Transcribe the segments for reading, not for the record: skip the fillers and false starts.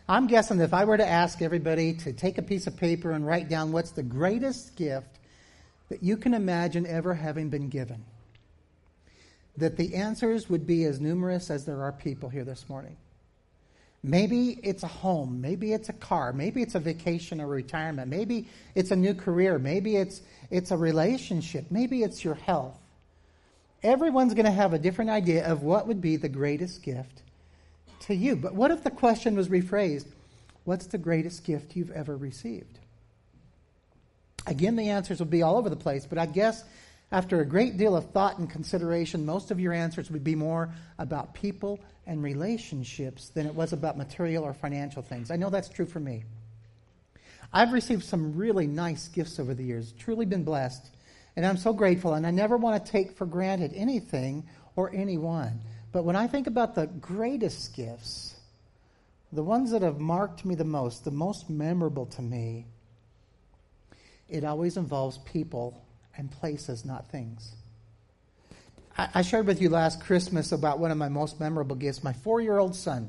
I'm guessing if I were to ask everybody to take a piece of paper and write down what's the greatest gift that you can imagine ever having been given, that the answers would be as numerous as there are people here this morning. Maybe it's a home. Maybe it's a car. Maybe it's a vacation or retirement. Maybe it's a new career. Maybe it's a relationship. Maybe it's your health. Everyone's going to have a different idea of what would be the greatest gift to you. But what if the question was rephrased? What's the greatest gift you've ever received? Again, the answers would be all over the place, but I guess after a great deal of thought and consideration, most of your answers would be more about people and relationships than it was about material or financial things. I know that's true for me. I've received some really nice gifts over the years, truly been blessed, and I'm so grateful, and I never want to take for granted anything or anyone. But when I think about the greatest gifts, the ones that have marked me the most memorable to me, it always involves people and places, not things. I shared with you last Christmas about one of my most memorable gifts, my 4-year-old son.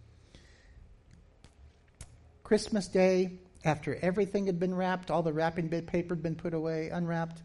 Christmas Day, after everything had been wrapped, all the wrapping paper had been put away, unwrapped,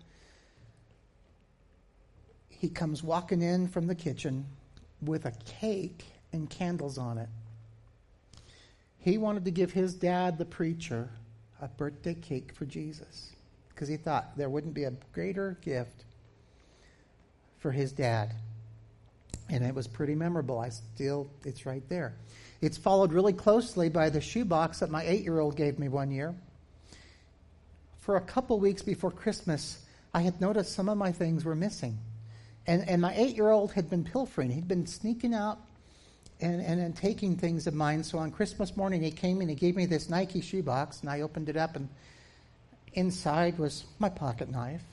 he comes walking in from the kitchen with a cake and candles on it. He wanted to give his dad, the preacher, a birthday cake for Jesus because he thought there wouldn't be a greater gift for his dad. And it was pretty memorable. It's right there. It's followed really closely by the shoebox that my 8-year-old gave me one year. For a couple weeks before Christmas, I had noticed some of my things were missing. And my 8-year-old had been pilfering. He'd been sneaking out and taking things of mine. So on Christmas morning, he came and he gave me this Nike shoebox, and I opened it up, and inside was my pocket knife,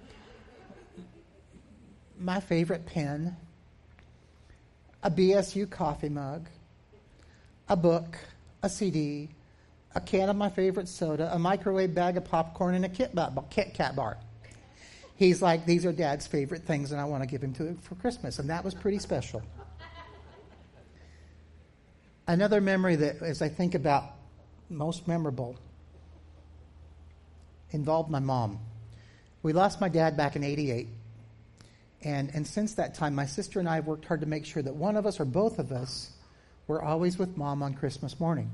my favorite pen, a BSU coffee mug, a book, a CD, a can of my favorite soda, a microwave bag of popcorn, and a Kit Kat bar. He's like, these are Dad's favorite things, and I want to give him to for Christmas. And that was pretty special. Another memory that, as I think about most memorable, involved my mom. We lost my dad back in 88. And since that time, my sister and I have worked hard to make sure that one of us or both of us were always with Mom on Christmas morning.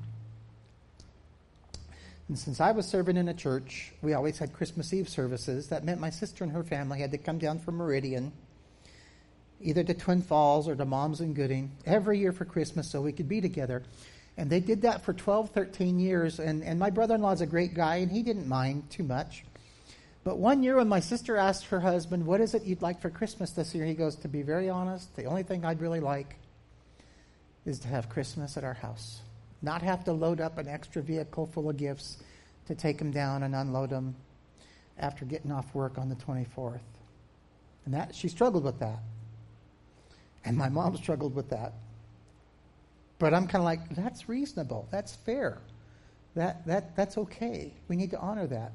And since I was serving in a church, we always had Christmas Eve services. That meant my sister and her family had to come down from Meridian, either to Twin Falls or to Mom's in Gooding, every year for Christmas so we could be together. And they did that for 12, 13 years. And my brother-in-law is a great guy, and he didn't mind too much. But one year when my sister asked her husband, what is it you'd like for Christmas this year? He goes, to be very honest, the only thing I'd really like is to have Christmas at our house. Not have to load up an extra vehicle full of gifts to take them down and unload them after getting off work on the 24th. And she struggled with that. And my mom struggled with that. But I'm kind of like, that's reasonable. That's fair. That's okay. We need to honor that.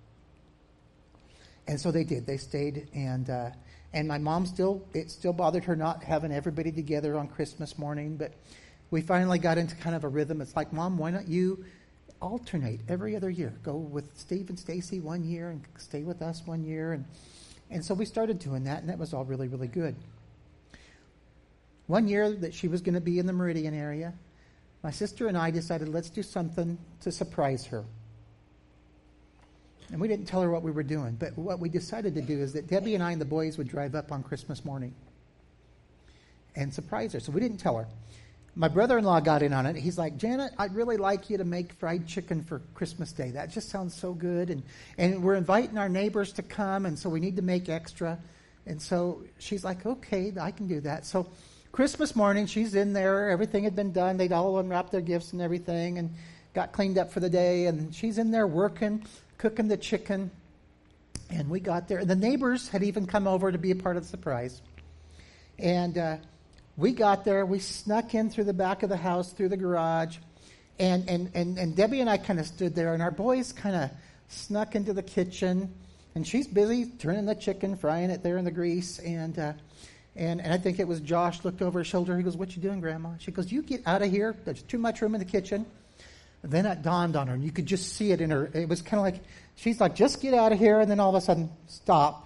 And so they did. They stayed, and my mom it still bothered her not having everybody together on Christmas morning, but we finally got into kind of a rhythm. It's like, Mom, why don't you alternate every other year? Go with Steve and Stacy one year and stay with us one year. And so we started doing that, and that was all really, really good. One year that she was going to be in the Meridian area, my sister and I decided, let's do something to surprise her. And we didn't tell her what we were doing, but what we decided to do is that Debbie and I and the boys would drive up on Christmas morning and surprise her. So we didn't tell her. My brother-in-law got in on it. He's like, Janet, I'd really like you to make fried chicken for Christmas Day. That just sounds so good. And we're inviting our neighbors to come, and so we need to make extra. And so she's like, okay, I can do that. So Christmas morning, she's in there. Everything had been done. They'd all unwrapped their gifts and everything and got cleaned up for the day. And she's in there working, cooking the chicken. And we got there. And the neighbors had even come over to be a part of the surprise. And we got there. We snuck in through the back of the house, through the garage. And Debbie and I kind of stood there. And our boys kind of snuck into the kitchen. And she's busy turning the chicken, frying it there in the grease. And I think it was Josh looked over her shoulder. He goes, what you doing, Grandma? She goes, you get out of here. There's too much room in the kitchen. Then it dawned on her, and you could just see it in her. It was kind of like, she's like, just get out of here, and then all of a sudden, stop.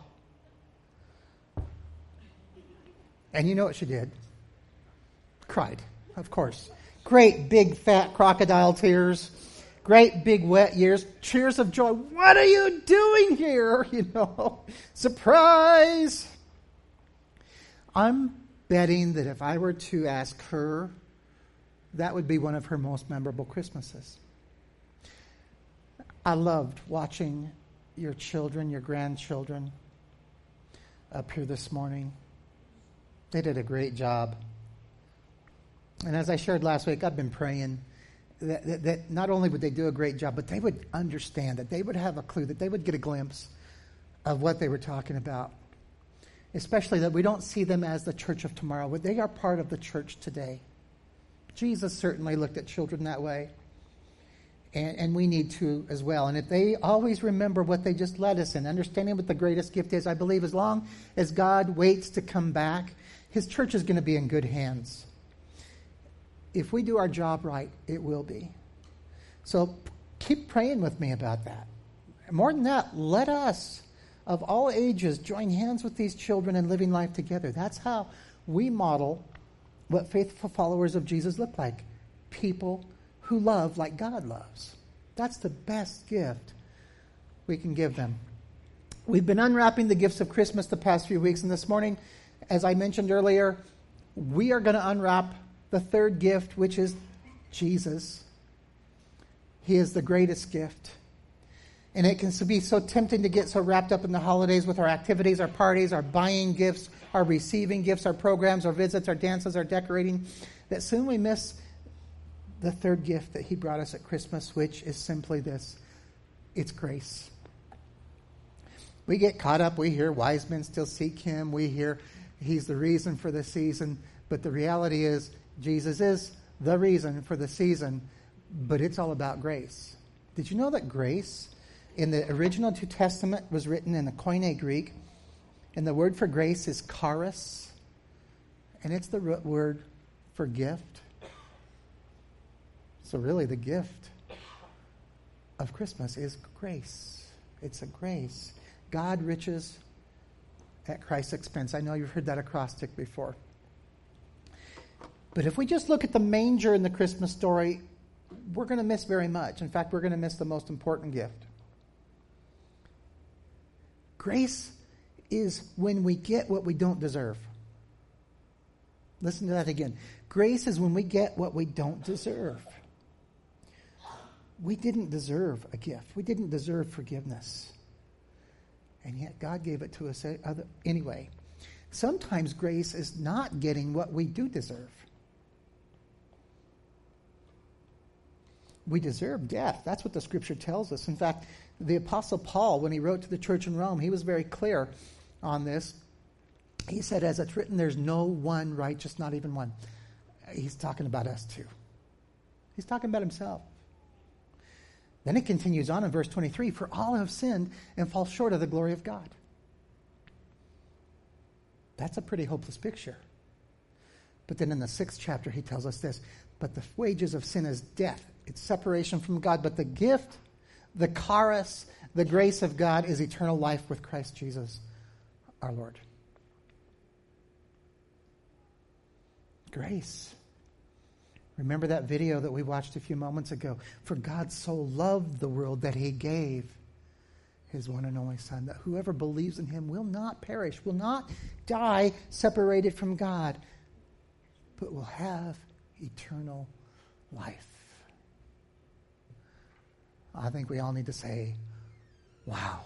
And you know what she did? Cried, of course. Great big fat crocodile tears. Great big wet tears of joy. What are you doing here? Surprise! I'm betting that if I were to ask her, that would be one of her most memorable Christmases. I loved watching your children, your grandchildren up here this morning. They did a great job. And as I shared last week, I've been praying that not only would they do a great job, but they would understand, that they would have a clue, that they would get a glimpse of what they were talking about. Especially that we don't see them as the church of tomorrow, but they are part of the church today. Jesus certainly looked at children that way. And we need to as well. And if they always remember what they just led us in, understanding what the greatest gift is, I believe as long as God waits to come back, his church is going to be in good hands. If we do our job right, it will be. So keep praying with me about that. More than that, let us, of all ages, join hands with these children and living life together. That's how we model what faithful followers of Jesus look like. People who love like God loves. That's the best gift we can give them. We've been unwrapping the gifts of Christmas the past few weeks, and this morning, as I mentioned earlier, we are going to unwrap the third gift, which is Jesus. He is the greatest gift. And it can be so tempting to get so wrapped up in the holidays with our activities, our parties, our buying gifts, our receiving gifts, our programs, our visits, our dances, our decorating, that soon we miss the third gift that he brought us at Christmas, which is simply this. It's grace. We get caught up. We hear wise men still seek him. We hear he's the reason for the season. But the reality is Jesus is the reason for the season, but it's all about grace. Did you know that grace in the original New Testament was written in the Koine Greek, and the word for grace is charis, and it's the root word for gift. So really the gift of Christmas is grace. It's a grace. God riches at Christ's expense. I know you've heard that acrostic before. But if we just look at the manger in the Christmas story, we're going to miss very much. In fact, we're going to miss the most important gift. Grace is when we get what we don't deserve. Listen to that again. Grace is when we get what we don't deserve. We didn't deserve a gift. We didn't deserve forgiveness. And yet God gave it to us anyway. Sometimes grace is not getting what we do deserve. We deserve death. That's what the scripture tells us. In fact, the Apostle Paul, when he wrote to the church in Rome, he was very clear on this. He said, as it's written, there's no one righteous, not even one. He's talking about us too. He's talking about himself. Then it continues on in verse 23, for all have sinned and fall short of the glory of God. That's a pretty hopeless picture. But then in the 6th chapter, he tells us this, but the wages of sin is death. It's separation from God. But the gift, the charis, the grace of God is eternal life with Christ Jesus, our Lord. Grace. Remember that video that we watched a few moments ago? For God so loved the world that he gave his one and only Son, that whoever believes in him will not perish, will not die separated from God, but will have eternal life. I think we all need to say, wow.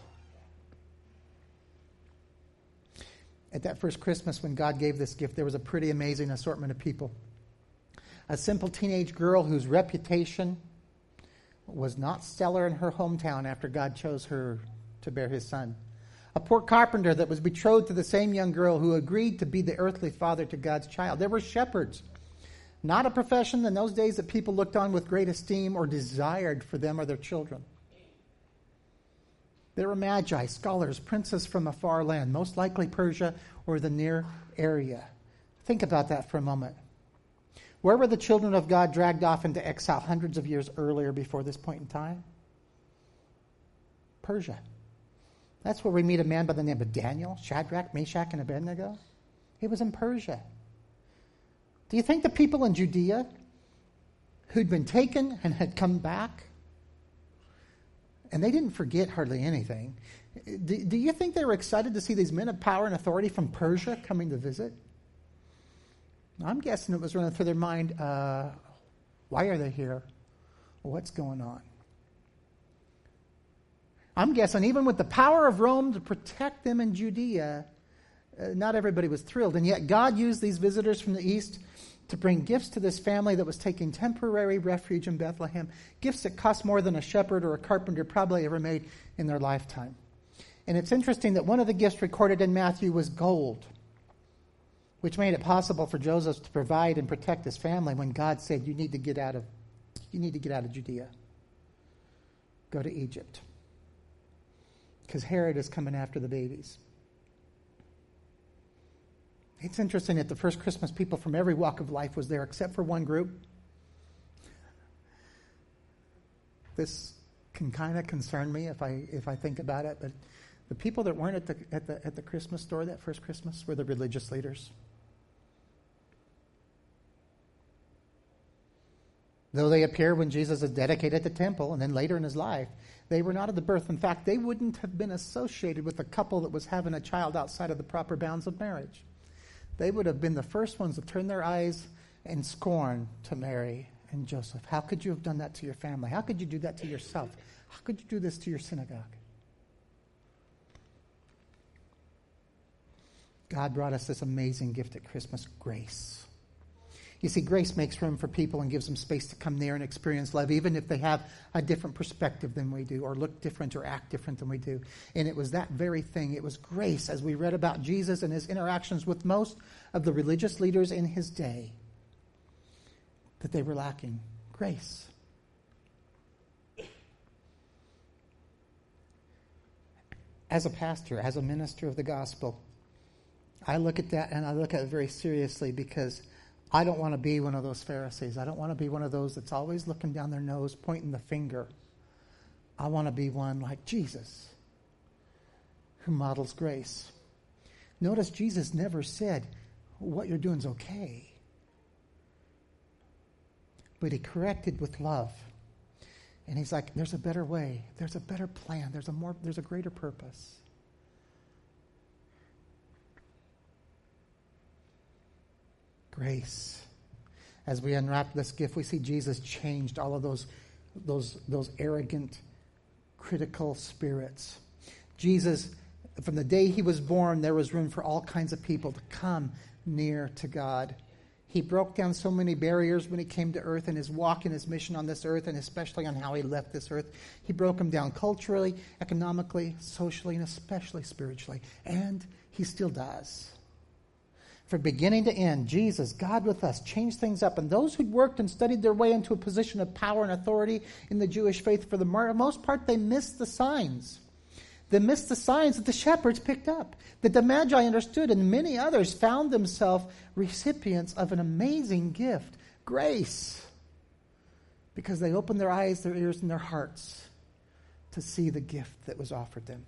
At that first Christmas when God gave this gift, there was a pretty amazing assortment of people. A simple teenage girl whose reputation was not stellar in her hometown after God chose her to bear his son. A poor carpenter that was betrothed to the same young girl who agreed to be the earthly father to God's child. There were shepherds. Not a profession in those days that people looked on with great esteem or desired for them or their children. There were magi, scholars, princes from a far land, most likely Persia or the near area. Think about that for a moment. Where were the children of God dragged off into exile hundreds of years earlier before this point in time? Persia. That's where we meet a man by the name of Daniel, Shadrach, Meshach, and Abednego. He was in Persia. Do you think the people in Judea who'd been taken and had come back, and they didn't forget hardly anything, do you think they were excited to see these men of power and authority from Persia coming to visit? I'm guessing it was running through their mind, why are they here? What's going on? I'm guessing even with the power of Rome to protect them in Judea, not everybody was thrilled. And yet God used these visitors from the east to bring gifts to this family that was taking temporary refuge in Bethlehem, gifts that cost more than a shepherd or a carpenter probably ever made in their lifetime. And it's interesting that one of the gifts recorded in Matthew was gold, which made it possible for Joseph to provide and protect his family when God said, you need to get out of Judea. Go to Egypt. Because Herod is coming after the babies. It's interesting that the first Christmas people from every walk of life was there except for one group. This can kind of concern me if I think about it, but the people that weren't at the Christmas store that first Christmas were the religious leaders. Though they appear when Jesus is dedicated the temple and then later in his life, they were not at the birth. In fact, they wouldn't have been associated with a couple that was having a child outside of the proper bounds of marriage. They would have been the first ones to turn their eyes in scorn to Mary and Joseph. How could you have done that to your family? How could you do that to yourself? How could you do this to your synagogue? God brought us this amazing gift at Christmas, grace. You see, grace makes room for people and gives them space to come near and experience love, even if they have a different perspective than we do, or look different or act different than we do. And it was that very thing. It was grace, as we read about Jesus and his interactions with most of the religious leaders in his day, that they were lacking. Grace. As a pastor, as a minister of the gospel, I look at that and I look at it very seriously, because I don't want to be one of those Pharisees. I don't want to be one of those that's always looking down their nose, pointing the finger. I want to be one like Jesus, who models grace. Notice Jesus never said, what you're doing is okay. But he corrected with love. And he's like, there's a better way. There's a better plan. There's a greater purpose. Grace. As we unwrap this gift, we see Jesus changed all of those arrogant, critical spirits. Jesus, from the day he was born, there was room for all kinds of people to come near to God. He broke down so many barriers when he came to earth in his walk and his mission on this earth, and especially on how he left this earth. He broke them down culturally, economically, socially, and especially spiritually. And he still does. From beginning to end, Jesus, God with us, changed things up. And those who'd worked and studied their way into a position of power and authority in the Jewish faith, for the most part, they missed the signs. They missed the signs that the shepherds picked up, that the Magi understood, and many others found themselves recipients of an amazing gift, grace, because they opened their eyes, their ears, and their hearts to see the gift that was offered them.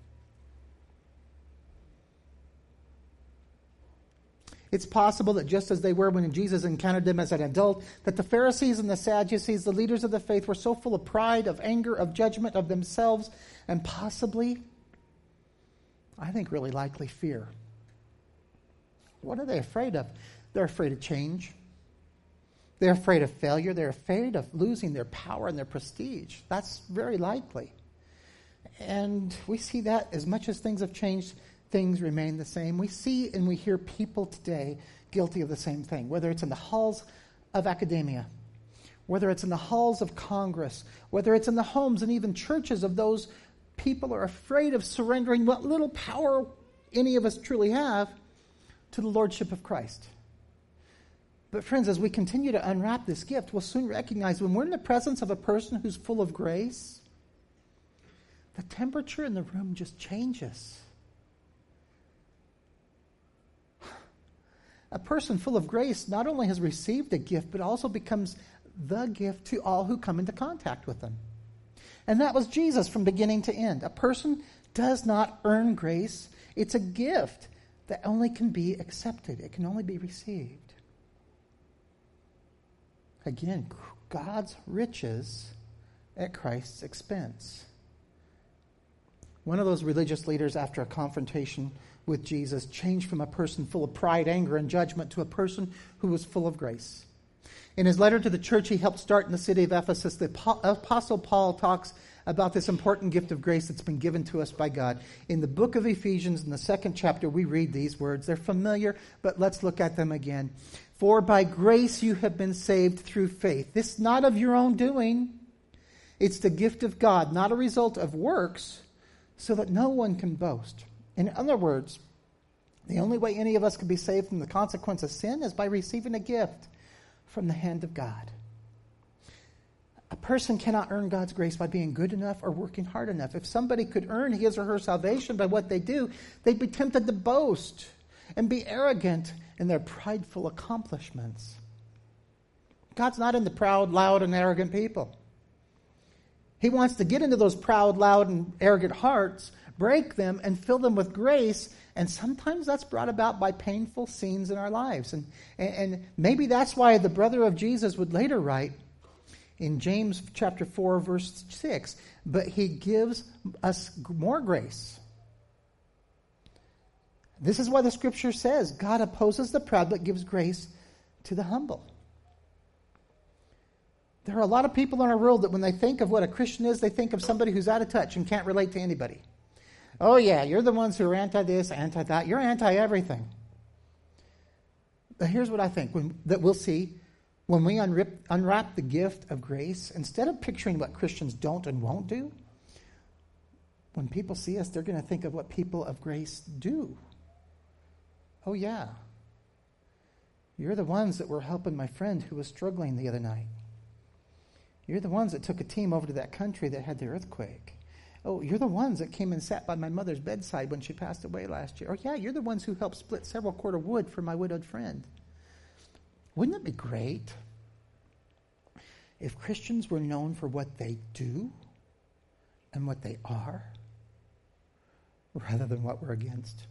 It's possible that just as they were when Jesus encountered them as an adult, that the Pharisees and the Sadducees, the leaders of the faith, were so full of pride, of anger, of judgment of themselves, and possibly, I think really likely, fear. What are they afraid of? They're afraid of change. They're afraid of failure. They're afraid of losing their power and their prestige. That's very likely. And we see that as much as things have changed, things remain the same. We see and we hear people today guilty of the same thing, whether it's in the halls of academia, whether it's in the halls of Congress, whether it's in the homes and even churches of those people are afraid of surrendering what little power any of us truly have to the Lordship of Christ. But friends, as we continue to unwrap this gift, we'll soon recognize when we're in the presence of a person who's full of grace, the temperature in the room just changes. A person full of grace not only has received a gift, but also becomes the gift to all who come into contact with them. And that was Jesus from beginning to end. A person does not earn grace. It's a gift that only can be accepted. It can only be received. Again, God's riches at Christ's expense. One of those religious leaders, after a confrontation with Jesus, changed from a person full of pride, anger, and judgment to a person who was full of grace. In his letter to the church he helped start in the city of Ephesus, the Apostle Paul talks about this important gift of grace that's been given to us by God. In the book of Ephesians, in the 2nd chapter, we read these words. They're familiar, but let's look at them again. For by grace you have been saved through faith. This is not of your own doing. It's the gift of God, not a result of works, so that no one can boast. In other words, the only way any of us can be saved from the consequence of sin is by receiving a gift from the hand of God. A person cannot earn God's grace by being good enough or working hard enough. If somebody could earn his or her salvation by what they do, they'd be tempted to boast and be arrogant in their prideful accomplishments. God's not into proud, loud, and arrogant people. He wants to get into those proud, loud, and arrogant hearts, break them, and fill them with grace. And sometimes that's brought about by painful scenes in our lives. And maybe that's why the brother of Jesus would later write in James chapter 4, verse 6, but he gives us more grace. This is why the scripture says, God opposes the proud, but gives grace to the humble. There are a lot of people in our world that when they think of what a Christian is, they think of somebody who's out of touch and can't relate to anybody. Oh yeah, you're the ones who are anti-this, anti-that. You're anti-everything. But here's what I think that we'll see when we unwrap the gift of grace. Instead of picturing what Christians don't and won't do, when people see us, they're going to think of what people of grace do. Oh yeah, you're the ones that were helping my friend who was struggling the other night. You're the ones that took a team over to that country that had the earthquake. Oh, you're the ones that came and sat by my mother's bedside when she passed away last year. Oh, yeah, you're the ones who helped split several cord of wood for my widowed friend. Wouldn't it be great if Christians were known for what they do and what they are rather than what we're against?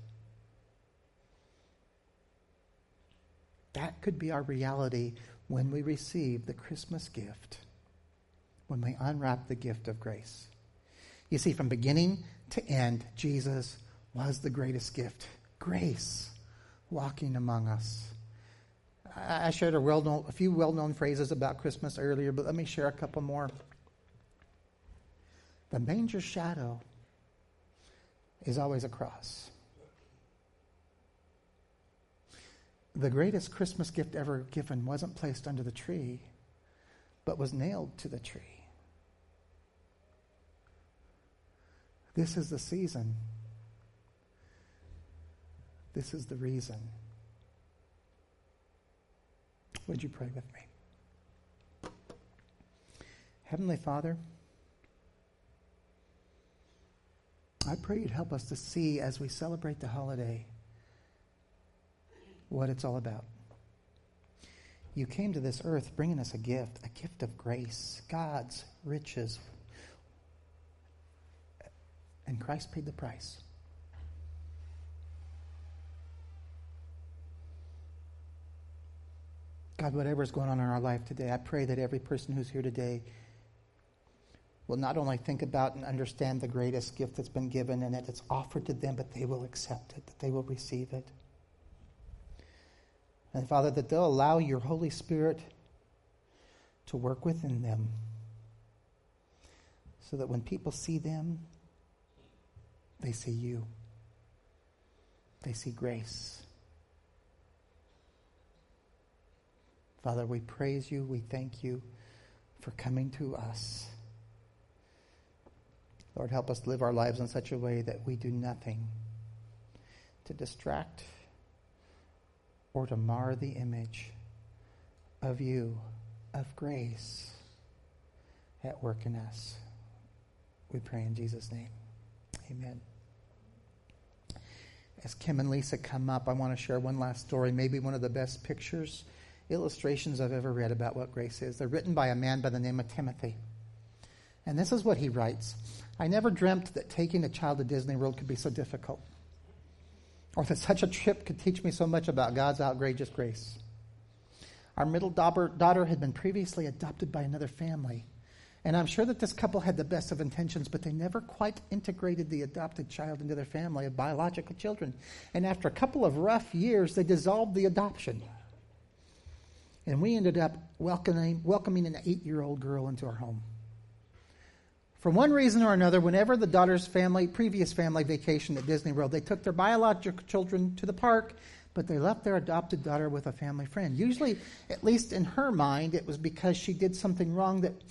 That could be our reality when we receive the Christmas gift, when we unwrap the gift of grace. You see, from beginning to end, Jesus was the greatest gift. Grace walking among us. I shared a few well-known phrases about Christmas earlier, but let me share a couple more. The manger shadow is always a cross. The greatest Christmas gift ever given wasn't placed under the tree, but was nailed to the tree. This is the season. This is the reason. Would you pray with me? Heavenly Father, I pray you'd help us to see as we celebrate the holiday what it's all about. You came to this earth bringing us a gift of grace, God's riches. And Christ paid the price. God, whatever is going on in our life today, I pray that every person who's here today will not only think about and understand the greatest gift that's been given and that it's offered to them, but they will accept it, that they will receive it. And Father, that they'll allow your Holy Spirit to work within them so that when people see them, they see you. They see grace. Father, we praise you. We thank you for coming to us. Lord, help us live our lives in such a way that we do nothing to distract or to mar the image of you, of grace at work in us. We pray in Jesus' name. Amen. As Kim and Lisa come up, I want to share one last story, maybe one of the best pictures, illustrations I've ever read about what grace is. They're written by a man by the name of Timothy. And this is what he writes. I never dreamt that taking a child to Disney World could be so difficult, or that such a trip could teach me so much about God's outrageous grace. Our middle daughter had been previously adopted by another family. And I'm sure that this couple had the best of intentions, but they never quite integrated the adopted child into their family of biological children. And after a couple of rough years, they dissolved the adoption. And we ended up welcoming an 8-year-old girl into our home. For one reason or another, whenever the daughter's previous family vacationed at Disney World, they took their biological children to the park, but they left their adopted daughter with a family friend. Usually, at least in her mind, it was because she did something wrong that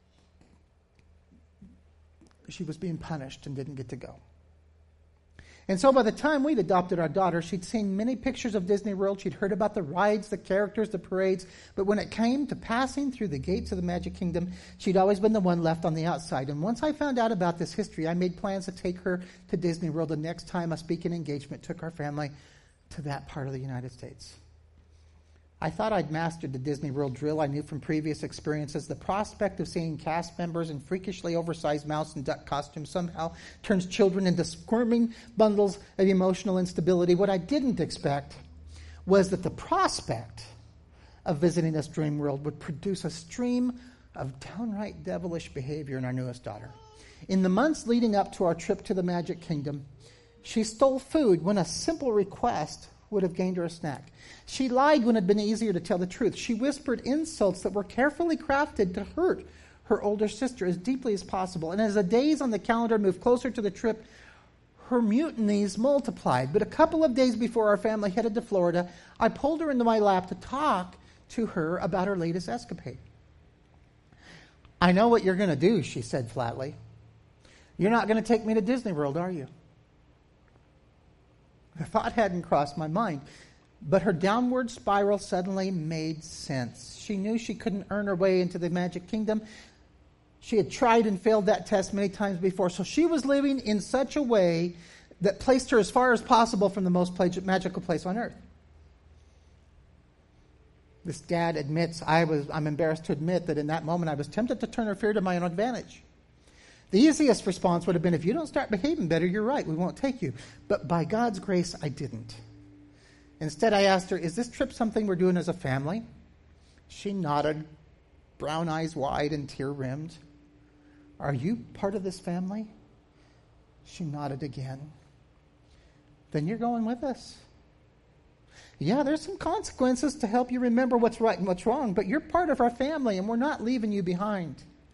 she was being punished and didn't get to go. And so by the time we'd adopted our daughter, she'd seen many pictures of Disney World. She'd heard about the rides, the characters, the parades. But when it came to passing through the gates of the Magic Kingdom, she'd always been the one left on the outside. And once I found out about this history, I made plans to take her to Disney World the next time a speaking engagement took our family to that part of the United States. I thought I'd mastered the Disney World drill. I knew from previous experiences the prospect of seeing cast members in freakishly oversized mouse and duck costumes somehow turns children into squirming bundles of emotional instability. What I didn't expect was that the prospect of visiting this dream world would produce a stream of downright devilish behavior in our newest daughter. In the months leading up to our trip to the Magic Kingdom, she stole food when a simple request would have gained her a snack. She lied when it had been easier to tell the truth. She whispered insults that were carefully crafted to hurt her older sister as deeply as possible. And as the days on the calendar moved closer to the trip, her mutinies multiplied. But a couple of days before our family headed to Florida, I pulled her into my lap to talk to her about her latest escapade. I know what you're going to do, she said flatly. You're not going to take me to Disney World, are you? The thought hadn't crossed my mind, but her downward spiral suddenly made sense. She knew she couldn't earn her way into the Magic Kingdom. She had tried and failed that test many times before, so she was living in such a way that placed her as far as possible from the most magical place on earth. This dad admits, I'm embarrassed to admit that in that moment I was tempted to turn her fear to my own advantage. The easiest response would have been, if you don't start behaving better, you're right, we won't take you. But by God's grace, I didn't. Instead, I asked her, is this trip something we're doing as a family? She nodded, brown eyes wide and tear-rimmed. Are you part of this family? She nodded again. Then you're going with us. Yeah, there's some consequences to help you remember what's right and what's wrong, but you're part of our family, and we're not leaving you behind.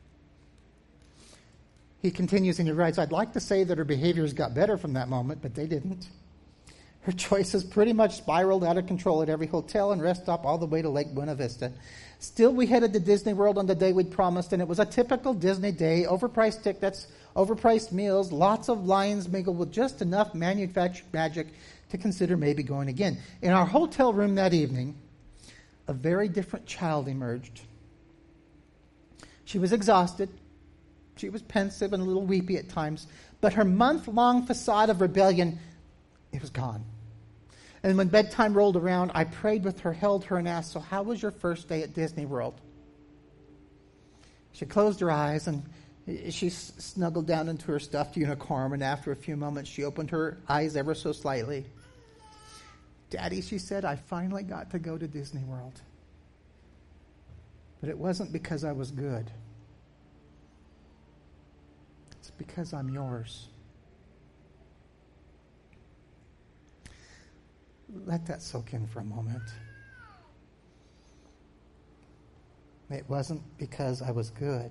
He continues and he writes, I'd like to say that her behaviors got better from that moment, but they didn't. Her choices pretty much spiraled out of control at every hotel and rest stop all the way to Lake Buena Vista. Still, we headed to Disney World on the day we'd promised, and it was a typical Disney day, overpriced tickets, overpriced meals, lots of lines mingled with just enough manufactured magic to consider maybe going again. In our hotel room that evening, a very different child emerged. She was exhausted. She was pensive and a little weepy at times, but her month-long facade of rebellion, it was gone. And when bedtime rolled around, I prayed with her, held her, and asked, so how was your first day at Disney World? She closed her eyes, and she snuggled down into her stuffed unicorn, and after a few moments, she opened her eyes ever so slightly. Daddy, she said, I finally got to go to Disney World. But it wasn't because I was good. It's because I'm yours. Let that soak in for a moment. It wasn't because I was good.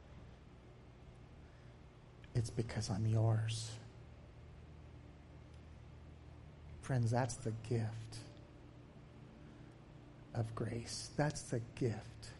It's because I'm yours. Friends, that's the gift of grace. That's the gift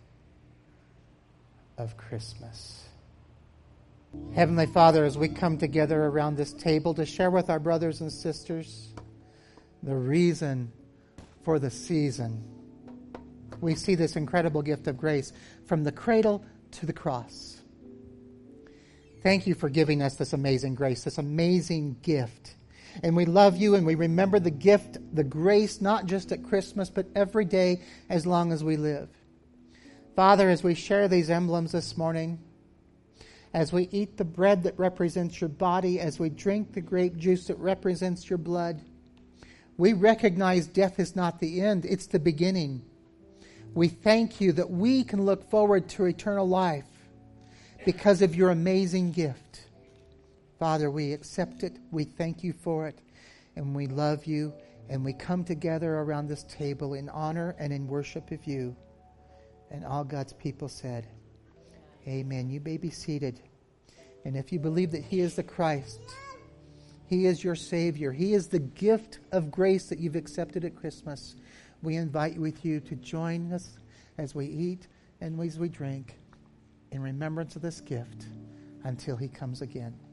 of Christmas. Heavenly Father, as we come together around this table to share with our brothers and sisters the reason for the season, we see this incredible gift of grace from the cradle to the cross. Thank you for giving us this amazing grace, this amazing gift. And we love you, and we remember the gift, the grace, not just at Christmas, but every day as long as we live. Father, as we share these emblems this morning, as we eat the bread that represents your body, as we drink the grape juice that represents your blood, we recognize death is not the end, it's the beginning. We thank you that we can look forward to eternal life because of your amazing gift. Father, we accept it, we thank you for it, and we love you, and we come together around this table in honor and in worship of you. And all God's people said, amen. You may be seated. And if you believe that He is the Christ, He is your Savior, He is the gift of grace that you've accepted at Christmas, we invite you to join us as we eat and as we drink in remembrance of this gift until He comes again.